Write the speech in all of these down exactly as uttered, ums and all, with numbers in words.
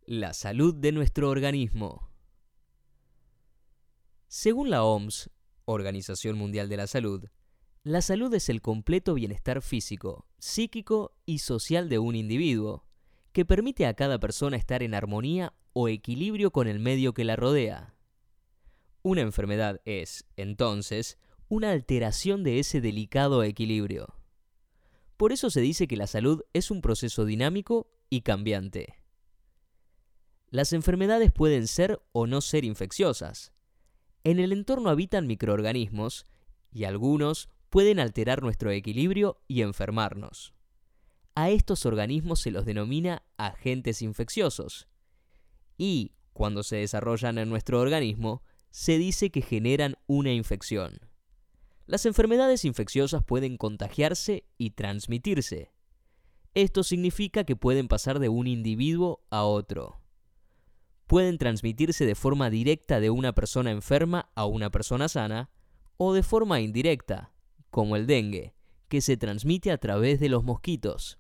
La salud de nuestro organismo. Según la O M S, Organización Mundial de la Salud, la salud es el completo bienestar físico, psíquico y social de un individuo, que permite a cada persona estar en armonía o equilibrio con el medio que la rodea. Una enfermedad es, entonces, una alteración de ese delicado equilibrio. Por eso se dice que la salud es un proceso dinámico y cambiante. Las enfermedades pueden ser o no ser infecciosas. En el entorno habitan microorganismos y algunos pueden alterar nuestro equilibrio y enfermarnos. A estos organismos se los denomina agentes infecciosos y, cuando se desarrollan en nuestro organismo, se dice que generan una infección. Las enfermedades infecciosas pueden contagiarse y transmitirse. Esto significa que pueden pasar de un individuo a otro. Pueden transmitirse de forma directa de una persona enferma a una persona sana o de forma indirecta, como el dengue, que se transmite a través de los mosquitos.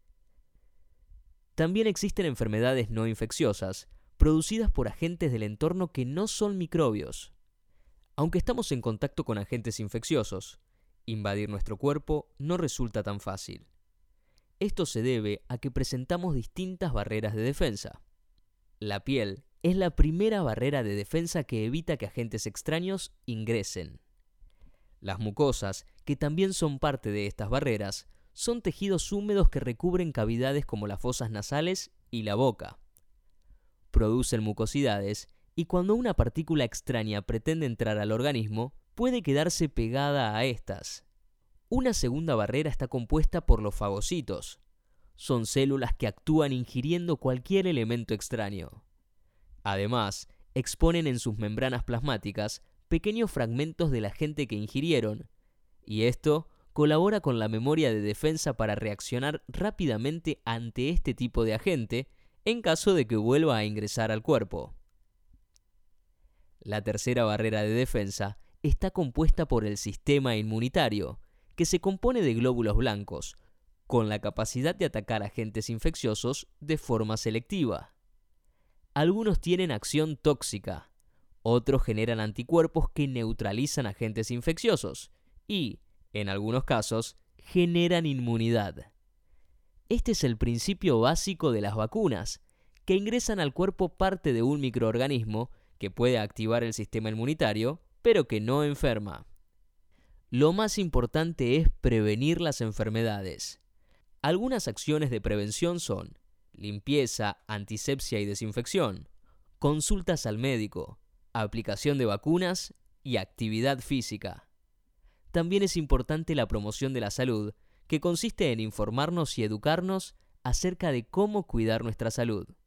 También existen enfermedades no infecciosas, producidas por agentes del entorno que no son microbios. Aunque estamos en contacto con agentes infecciosos, invadir nuestro cuerpo no resulta tan fácil. Esto se debe a que presentamos distintas barreras de defensa. La piel es la primera barrera de defensa que evita que agentes extraños ingresen. Las mucosas, que también son parte de estas barreras, son tejidos húmedos que recubren cavidades como las fosas nasales y la boca. Producen mucosidades y cuando una partícula extraña pretende entrar al organismo, puede quedarse pegada a estas. Una segunda barrera está compuesta por los fagocitos. Son células que actúan ingiriendo cualquier elemento extraño. Además, exponen en sus membranas plasmáticas pequeños fragmentos del agente que ingirieron, y esto colabora con la memoria de defensa para reaccionar rápidamente ante este tipo de agente en caso de que vuelva a ingresar al cuerpo. La tercera barrera de defensa está compuesta por el sistema inmunitario, que se compone de glóbulos blancos, con la capacidad de atacar agentes infecciosos de forma selectiva. Algunos tienen acción tóxica, otros generan anticuerpos que neutralizan agentes infecciosos y, en algunos casos, generan inmunidad. Este es el principio básico de las vacunas, que ingresan al cuerpo parte de un microorganismo que puede activar el sistema inmunitario, pero que no enferma. Lo más importante es prevenir las enfermedades. Algunas acciones de prevención son limpieza, antisepsia y desinfección, consultas al médico, aplicación de vacunas y actividad física. También es importante la promoción de la salud, que consiste en informarnos y educarnos acerca de cómo cuidar nuestra salud.